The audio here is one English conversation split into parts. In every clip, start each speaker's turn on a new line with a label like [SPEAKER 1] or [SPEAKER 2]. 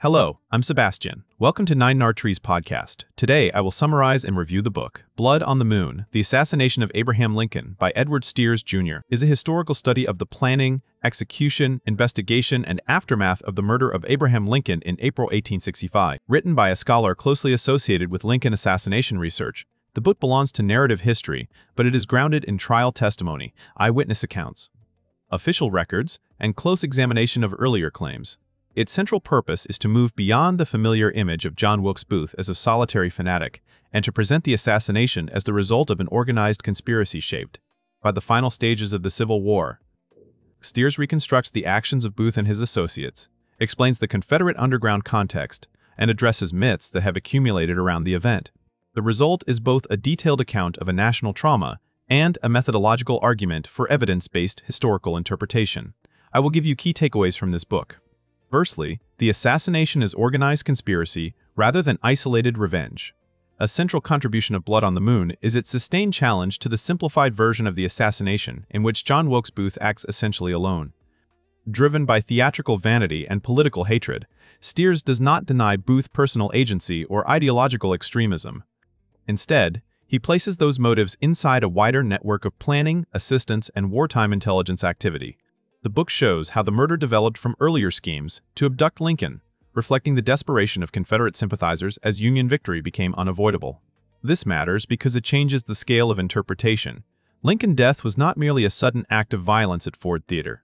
[SPEAKER 1] Hello, I'm Sebastian. Welcome to Nine Nar Trees podcast. Today, I will summarize and review the book. Blood on the Moon, The Assassination of Abraham Lincoln by Edward Steers, Jr. is a historical study of the planning, execution, investigation, and aftermath of the murder of Abraham Lincoln in April 1865. Written by a scholar closely associated with Lincoln assassination research, the book belongs to narrative history, but it is grounded in trial testimony, eyewitness accounts, official records, and close examination of earlier claims. Its central purpose is to move beyond the familiar image of John Wilkes Booth as a solitary fanatic and to present the assassination as the result of an organized conspiracy shaped by the final stages of the Civil War. Steers reconstructs the actions of Booth and his associates, explains the Confederate underground context, and addresses myths that have accumulated around the event. The result is both a detailed account of a national trauma and a methodological argument for evidence-based historical interpretation. I will give you key takeaways from this book. Firstly, the assassination is organized conspiracy rather than isolated revenge. A central contribution of Blood on the Moon is its sustained challenge to the simplified version of the assassination in which John Wilkes Booth acts essentially alone. Driven by theatrical vanity and political hatred, Steers does not deny Booth's personal agency or ideological extremism. Instead, he places those motives inside a wider network of planning, assistance, and wartime intelligence activity. The book shows how the murder developed from earlier schemes to abduct Lincoln, reflecting the desperation of Confederate sympathizers as Union victory became unavoidable. This matters because it changes the scale of interpretation. Lincoln's death was not merely a sudden act of violence at Ford Theater,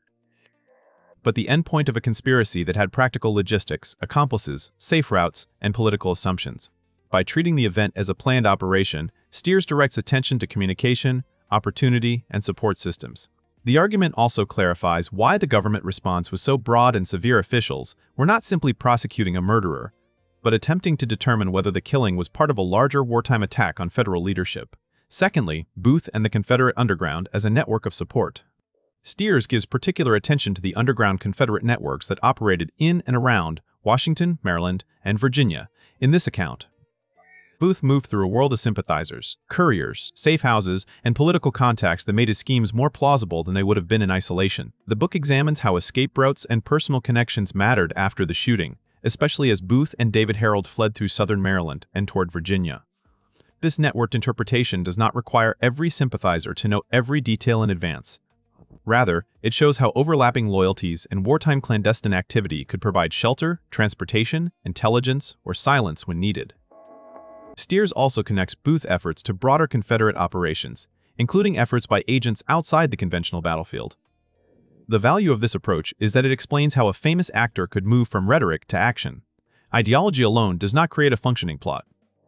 [SPEAKER 1] but the endpoint of a conspiracy that had practical logistics, accomplices, safe routes, and political assumptions. By treating the event as a planned operation, Steers directs attention to communication, opportunity, and support systems. The argument also clarifies why the government response was so broad and severe. Officials were not simply prosecuting a murderer, but attempting to determine whether the killing was part of a larger wartime attack on federal leadership. Secondly, Booth and the Confederate underground as a network of support. Steers gives particular attention to the underground Confederate networks that operated in and around Washington, Maryland, and Virginia. In this account, Booth moved through a world of sympathizers, couriers, safe houses, and political contacts that made his schemes more plausible than they would have been in isolation. The book examines how escape routes and personal connections mattered after the shooting, especially as Booth and David Harold fled through southern Maryland and toward Virginia. This networked interpretation does not require every sympathizer to know every detail in advance. Rather, it shows how overlapping loyalties and wartime clandestine activity could provide shelter, transportation, intelligence, or silence when needed. Steers also connects Booth's efforts to broader Confederate operations, including efforts by agents outside the conventional battlefield. The value of this approach is that it explains how a famous actor could move from rhetoric to action. Ideology alone does not create a functioning plot.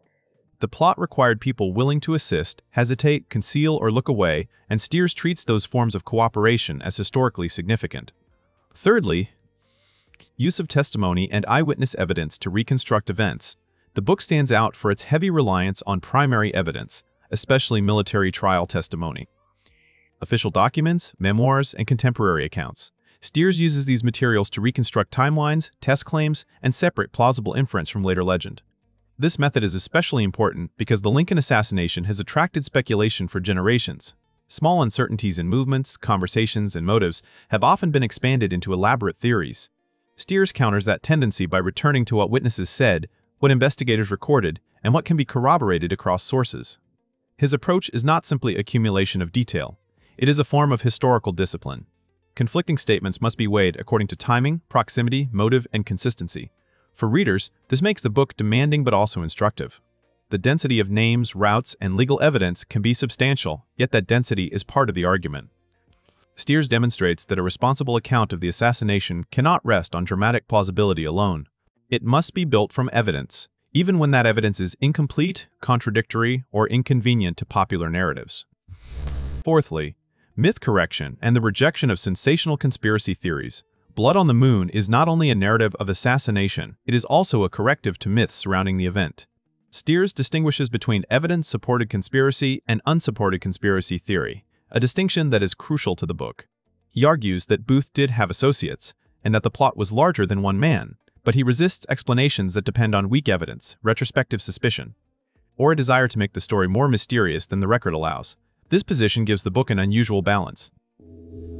[SPEAKER 1] The plot required people willing to assist, hesitate, conceal, or look away, and Steers treats those forms of cooperation as historically significant. Thirdly, use of testimony and eyewitness evidence to reconstruct events. The book stands out for its heavy reliance on primary evidence, especially military trial testimony, official documents, memoirs, and contemporary accounts. Steers uses these materials to reconstruct timelines, test claims, and separate plausible inference from later legend. This method is especially important because the Lincoln assassination has attracted speculation for generations. Small uncertainties in movements, conversations, and motives have often been expanded into elaborate theories. Steers counters that tendency by returning to what witnesses said, what investigators recorded, and what can be corroborated across sources. His approach is not simply accumulation of detail. It is a form of historical discipline. Conflicting statements must be weighed according to timing, proximity, motive, and consistency. For readers, this makes the book demanding but also instructive. The density of names, routes, and legal evidence can be substantial, yet that density is part of the argument. Steers demonstrates that a responsible account of the assassination cannot rest on dramatic plausibility alone. It must be built from evidence, even when that evidence is incomplete, contradictory, or inconvenient to popular narratives. Fourthly, myth correction and the rejection of sensational conspiracy theories. Blood on the Moon is not only a narrative of assassination, it is also a corrective to myths surrounding the event. Steers distinguishes between evidence-supported conspiracy and unsupported conspiracy theory, a distinction that is crucial to the book. He argues that Booth did have associates, and that the plot was larger than one man, but he resists explanations that depend on weak evidence, retrospective suspicion, or a desire to make the story more mysterious than the record allows. This position gives the book an unusual balance.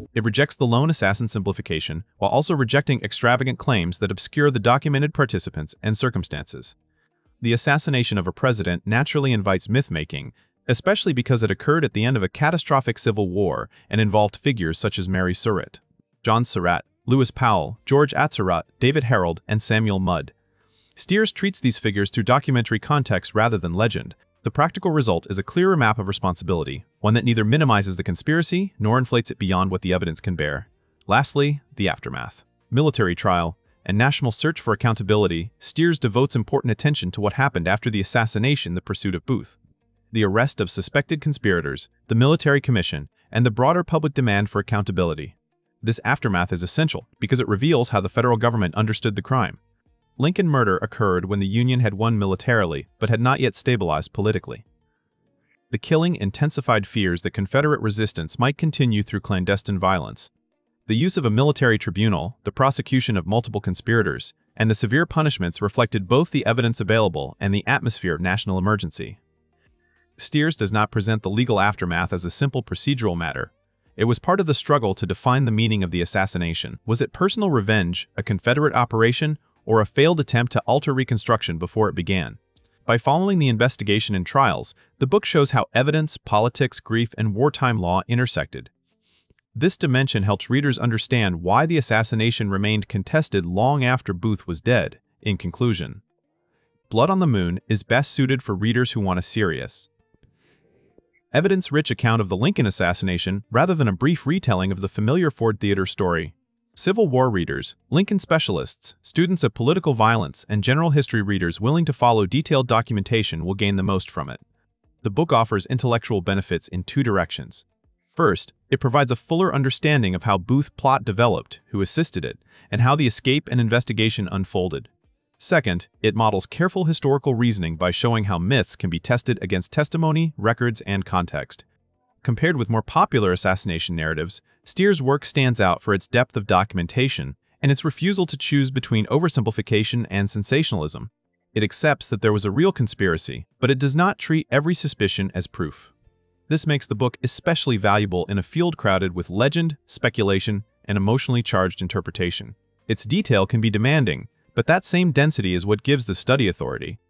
[SPEAKER 1] It rejects the lone assassin simplification, while also rejecting extravagant claims that obscure the documented participants and circumstances. The assassination of a president naturally invites myth-making, especially because it occurred at the end of a catastrophic civil war and involved figures such as Mary Surratt, John Surratt, Lewis Powell, George Atzerodt, David Harold, and Samuel Mudd. Steers treats these figures through documentary context rather than legend. The practical result is a clearer map of responsibility, one that neither minimizes the conspiracy nor inflates it beyond what the evidence can bear. Lastly, the aftermath. Military trial and national search for accountability, Steers devotes important attention to what happened after the assassination, the pursuit of Booth, the arrest of suspected conspirators, the military commission, and the broader public demand for accountability. This aftermath is essential because it reveals how the federal government understood the crime. Lincoln murder occurred when the Union had won militarily but had not yet stabilized politically. The killing intensified fears that Confederate resistance might continue through clandestine violence. The use of a military tribunal, the prosecution of multiple conspirators, and the severe punishments reflected both the evidence available and the atmosphere of national emergency. Steers does not present the legal aftermath as a simple procedural matter. It was part of the struggle to define the meaning of the assassination. Was it personal revenge, a Confederate operation, or a failed attempt to alter Reconstruction before it began? By following the investigation and trials, the book shows how evidence, politics, grief, and wartime law intersected. This dimension helps readers understand why the assassination remained contested long after Booth was dead. In conclusion, Blood on the Moon is best suited for readers who want a serious, evidence-rich account of the Lincoln assassination rather than a brief retelling of the familiar Ford Theater story. Civil War readers, Lincoln specialists, students of political violence, and general history readers willing to follow detailed documentation will gain the most from it. The book offers intellectual benefits in two directions. First, it provides a fuller understanding of how Booth's plot developed, who assisted it, and how the escape and investigation unfolded. Second, it models careful historical reasoning by showing how myths can be tested against testimony, records, and context. Compared with more popular assassination narratives, Steers' work stands out for its depth of documentation and its refusal to choose between oversimplification and sensationalism. It accepts that there was a real conspiracy, but it does not treat every suspicion as proof. This makes the book especially valuable in a field crowded with legend, speculation, and emotionally charged interpretation. Its detail can be demanding, but that same density is what gives the study authority.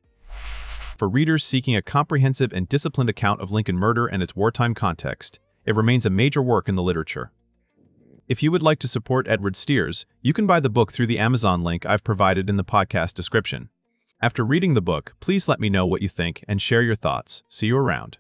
[SPEAKER 1] For readers seeking a comprehensive and disciplined account of Lincoln murder and its wartime context, it remains a major work in the literature. If you would like to support Edward Steers, you can buy the book through the Amazon link I've provided in the podcast description. After reading the book, please let me know what you think and share your thoughts. See you around.